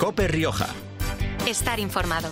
COPE Rioja. Estar informado.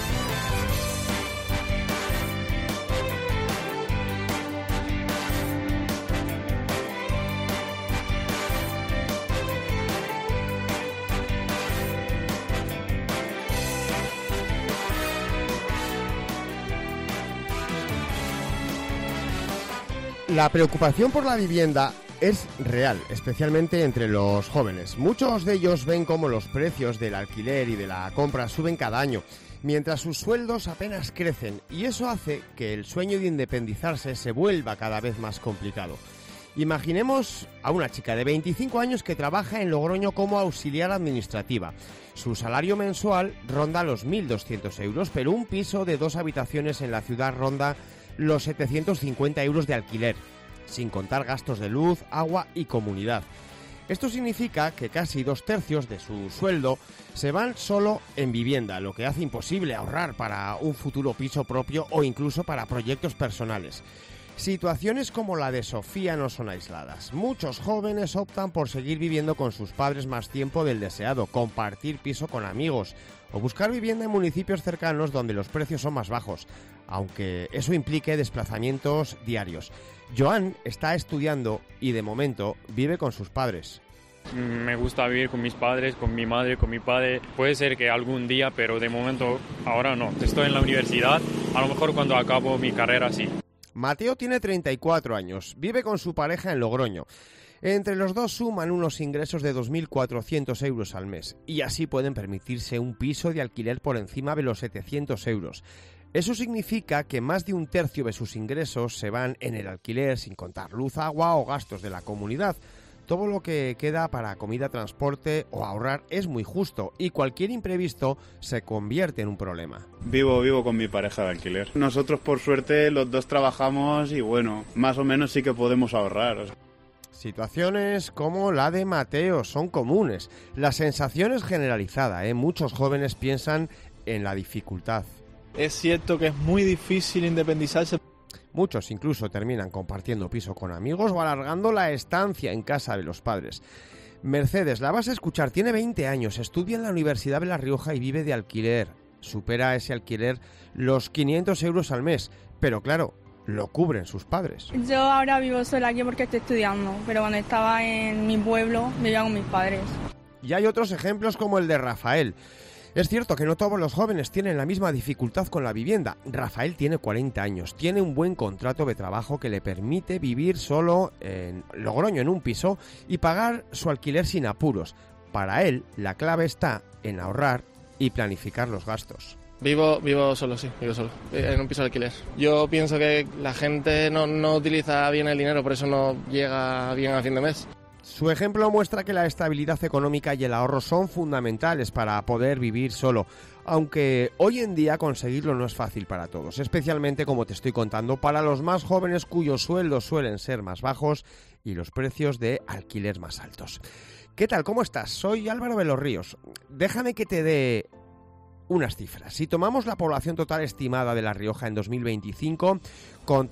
La preocupación por la vivienda es real, especialmente entre los jóvenes. Muchos de ellos ven cómo los precios del alquiler y de la compra suben cada año, mientras sus sueldos apenas crecen, y eso hace que el sueño de independizarse se vuelva cada vez más complicado. Imaginemos a una chica de 25 años que trabaja en Logroño como auxiliar administrativa. Su salario mensual ronda los 1.200 euros, pero un piso de 2 habitaciones en la ciudad ronda los 750 euros de alquiler, sin contar gastos de luz, agua y comunidad. Esto significa que casi 2/3 de su sueldo se van solo en vivienda, lo que hace imposible ahorrar para un futuro piso propio o incluso para proyectos personales. Situaciones como la de Sofía no son aisladas. Muchos jóvenes optan por seguir viviendo con sus padres más tiempo del deseado, compartir piso con amigos o buscar vivienda en municipios cercanos donde los precios son más bajos, aunque eso implique desplazamientos diarios. Joan está estudiando y de momento vive con sus padres. Me gusta vivir con mis padres, con mi madre, con mi padre. Puede ser que algún día, pero de momento ahora no. Estoy en la universidad, a lo mejor cuando acabo mi carrera sí. Mateo tiene 34 años, vive con su pareja en Logroño. Entre los dos suman unos ingresos de 2.400 euros al mes y así pueden permitirse un piso de alquiler por encima de los 700 euros. Eso significa que más de 1/3 de sus ingresos se van en el alquiler sin contar luz, agua o gastos de la comunidad. Todo lo que queda para comida, transporte o ahorrar es muy justo y cualquier imprevisto se convierte en un problema. Vivo con mi pareja de alquiler. Nosotros por suerte los dos trabajamos y bueno, más o menos sí que podemos ahorrar. Situaciones como la de Mateo son comunes. La sensación es generalizada, Muchos jóvenes piensan en la dificultad. Es cierto que es muy difícil independizarse. Muchos incluso terminan compartiendo piso con amigos o alargando la estancia en casa de los padres. Mercedes, la vas a escuchar, tiene 20 años, estudia en la Universidad de La Rioja y vive de alquiler. Supera ese alquiler los 500 euros al mes, pero claro, lo cubren sus padres. Yo ahora vivo sola aquí porque estoy estudiando, pero cuando estaba en mi pueblo vivía con mis padres. Y hay otros ejemplos como el de Rafael. Es cierto que no todos los jóvenes tienen la misma dificultad con la vivienda. Rafael tiene 40 años, tiene un buen contrato de trabajo que le permite vivir solo en Logroño en un piso y pagar su alquiler sin apuros. Para él, la clave está en ahorrar y planificar los gastos. Vivo solo, en un piso de alquiler. Yo pienso que la gente no utiliza bien el dinero, por eso no llega bien a fin de mes. Su ejemplo muestra que la estabilidad económica y el ahorro son fundamentales para poder vivir solo, aunque hoy en día conseguirlo no es fácil para todos, especialmente, como te estoy contando, para los más jóvenes cuyos sueldos suelen ser más bajos y los precios de alquiler más altos. ¿Qué tal? ¿Cómo estás? Soy Álvaro de los Ríos. Déjame que te dé unas cifras. Si tomamos la población total estimada de La Rioja en 2025, con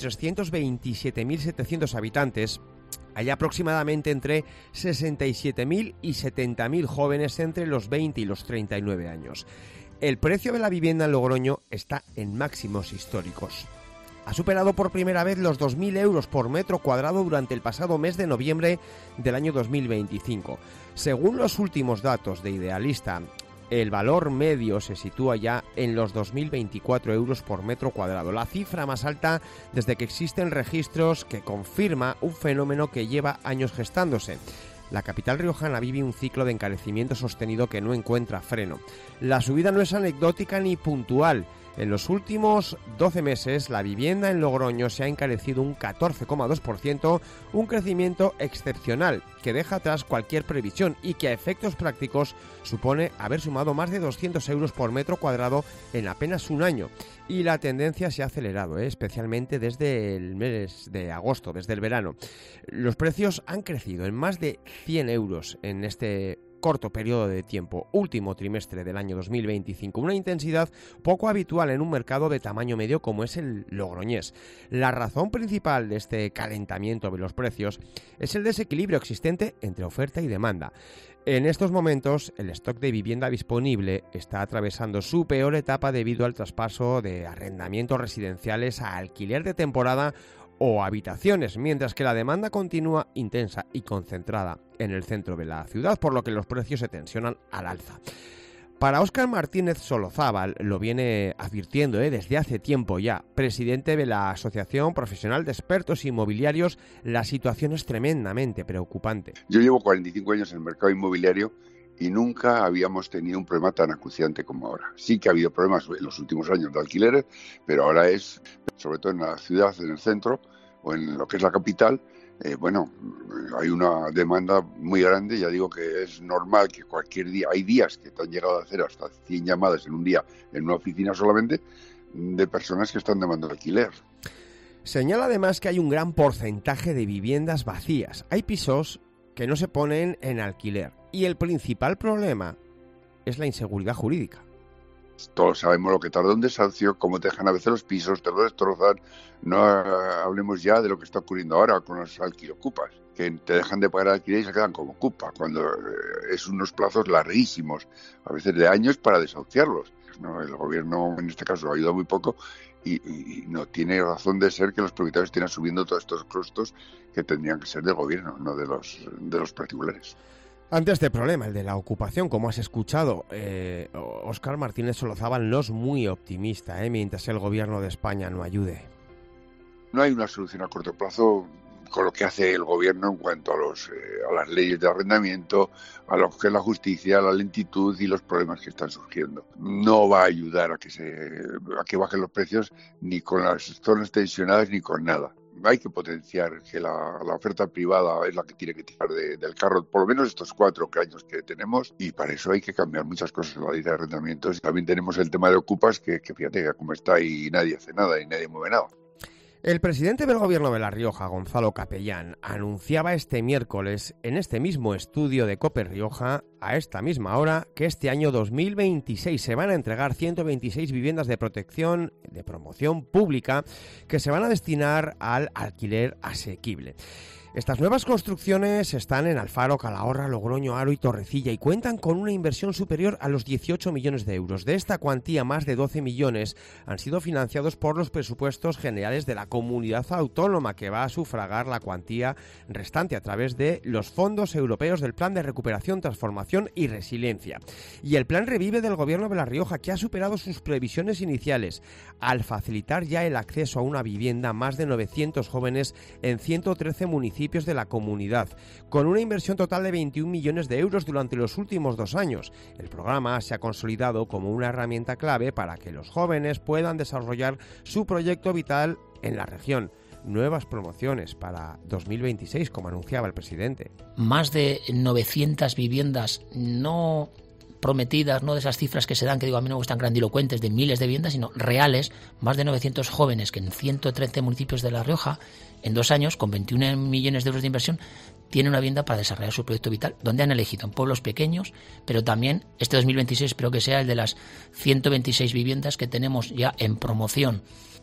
327.700 habitantes, hay aproximadamente entre 67.000 y 70.000 jóvenes entre los 20 y los 39 años. El precio de la vivienda en Logroño está en máximos históricos. Ha superado por primera vez los 2.000 euros por metro cuadrado durante el pasado mes de noviembre del año 2025. Según los últimos datos de Idealista, el valor medio se sitúa ya en los 2.024 euros por metro cuadrado, la cifra más alta desde que existen registros, que confirma un fenómeno que lleva años gestándose. La capital riojana vive un ciclo de encarecimiento sostenido que no encuentra freno. La subida no es anecdótica ni puntual. En los últimos 12 meses, la vivienda en Logroño se ha encarecido un 14,2%, un crecimiento excepcional que deja atrás cualquier previsión y que a efectos prácticos supone haber sumado más de 200 euros por metro cuadrado en apenas un año. Y la tendencia se ha acelerado, especialmente desde el mes de agosto, desde el verano. Los precios han crecido en más de 100 euros en este corto periodo de tiempo, último trimestre del año 2025, una intensidad poco habitual en un mercado de tamaño medio como es el logroñés. La razón principal de este calentamiento de los precios es el desequilibrio existente entre oferta y demanda. En estos momentos, el stock de vivienda disponible está atravesando su peor etapa debido al traspaso de arrendamientos residenciales a alquiler de temporada o habitaciones, mientras que la demanda continúa intensa y concentrada en el centro de la ciudad, por lo que los precios se tensionan al alza. Para Óscar Martínez Solozábal, lo viene advirtiendo desde hace tiempo ya, presidente de la Asociación Profesional de Expertos Inmobiliarios, la situación es tremendamente preocupante. Yo llevo 45 años en el mercado inmobiliario y nunca habíamos tenido un problema tan acuciante como ahora. Sí que ha habido problemas en los últimos años de alquileres, pero ahora es, sobre todo en la ciudad, en el centro o en lo que es la capital, hay una demanda muy grande. Ya digo que es normal que cualquier día, hay días que te han llegado a hacer hasta 100 llamadas en un día en una oficina solamente de personas que están demandando alquiler. Señala además que hay un gran porcentaje de viviendas vacías. Hay pisos que no se ponen en alquiler y el principal problema es la inseguridad jurídica. Todos sabemos lo que tarda un desahucio, cómo te dejan a veces los pisos, te lo destrozan. No hablemos ya de lo que está ocurriendo ahora con los alquilocupas, que te dejan de pagar el alquiler y se quedan como ocupa, cuando es unos plazos larguísimos, a veces de años para desahuciarlos. No, el gobierno en este caso ha ayudado muy poco y no tiene razón de ser que los propietarios estén asumiendo todos estos costos que tendrían que ser del gobierno, no de los particulares. Ante este problema, el de la ocupación, como has escuchado, Óscar Martínez Solozábal no es muy optimista, mientras el gobierno de España no ayude. No hay una solución a corto plazo con lo que hace el gobierno en cuanto a las leyes de arrendamiento, a lo que es la justicia, la lentitud y los problemas que están surgiendo. No va a ayudar a que bajen los precios ni con las zonas tensionadas ni con nada. Hay que potenciar que la oferta privada es la que tiene que tirar del carro, por lo menos estos 4 años que tenemos, y para eso hay que cambiar muchas cosas en la ley de arrendamientos. También tenemos el tema de ocupas, que fíjate cómo está y nadie hace nada y nadie mueve nada. El presidente del Gobierno de La Rioja, Gonzalo Capellán, anunciaba este miércoles en este mismo estudio de COPE Rioja, a esta misma hora, que este año 2026 se van a entregar 126 viviendas de protección, de promoción pública, que se van a destinar al alquiler asequible. Estas nuevas construcciones están en Alfaro, Calahorra, Logroño, Haro y Torrecilla y cuentan con una inversión superior a los 18 millones de euros. De esta cuantía, más de 12 millones han sido financiados por los presupuestos generales de la comunidad autónoma, que va a sufragar la cuantía restante a través de los fondos europeos del Plan de Recuperación, Transformación y Resiliencia. Y el Plan Revive del Gobierno de La Rioja, que ha superado sus previsiones iniciales al facilitar ya el acceso a una vivienda a más de 900 jóvenes en 113 municipios de la comunidad, con una inversión total de 21 millones de euros durante los últimos 2 años. El programa se ha consolidado como una herramienta clave para que los jóvenes puedan desarrollar su proyecto vital en la región. Nuevas promociones para 2026, como anunciaba el presidente. Más de 900 viviendas no prometidas, no de esas cifras que se dan, que digo, a mí no me gustan grandilocuentes, de miles de viviendas, sino reales, más de 900 jóvenes que en 113 municipios de La Rioja, en 2 años, con 21 millones de euros de inversión, tienen una vivienda para desarrollar su proyecto vital, donde han elegido en pueblos pequeños, pero también este 2026 espero que sea el de las 126 viviendas que tenemos ya en promoción.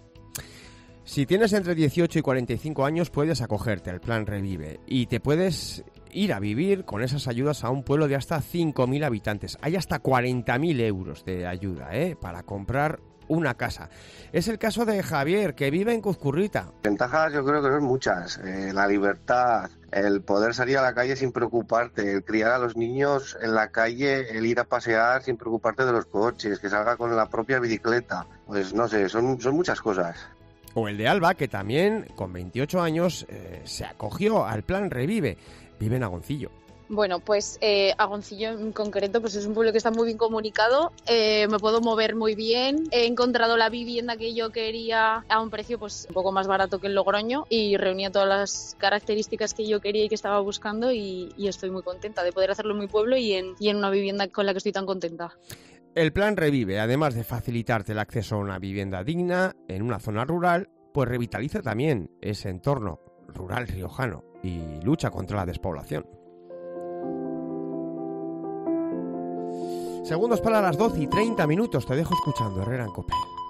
Si tienes entre 18 y 45 años, puedes acogerte al Plan Revive y te puedes ir a vivir con esas ayudas a un pueblo de hasta 5.000 habitantes. Hay hasta 40.000 euros de ayuda para comprar una casa. Es el caso de Javier, que vive en Cuzcurrita. Ventajas yo creo que son muchas. La libertad, el poder salir a la calle sin preocuparte, el criar a los niños en la calle, el ir a pasear sin preocuparte de los coches, que salga con la propia bicicleta. Pues no sé, son muchas cosas. O el de Alba, que también con 28 años se acogió al Plan Revive. Vive en Agoncillo. Bueno, pues Agoncillo en concreto pues es un pueblo que está muy bien comunicado, me puedo mover muy bien, he encontrado la vivienda que yo quería a un precio pues un poco más barato que en Logroño y reunía todas las características que yo quería y que estaba buscando y estoy muy contenta de poder hacerlo en mi pueblo y en una vivienda con la que estoy tan contenta. El Plan Revive, además de facilitarte el acceso a una vivienda digna en una zona rural, pues revitaliza también ese entorno rural riojano y lucha contra la despoblación. Segundos para las 12:30. Te dejo escuchando Herrera en COPE.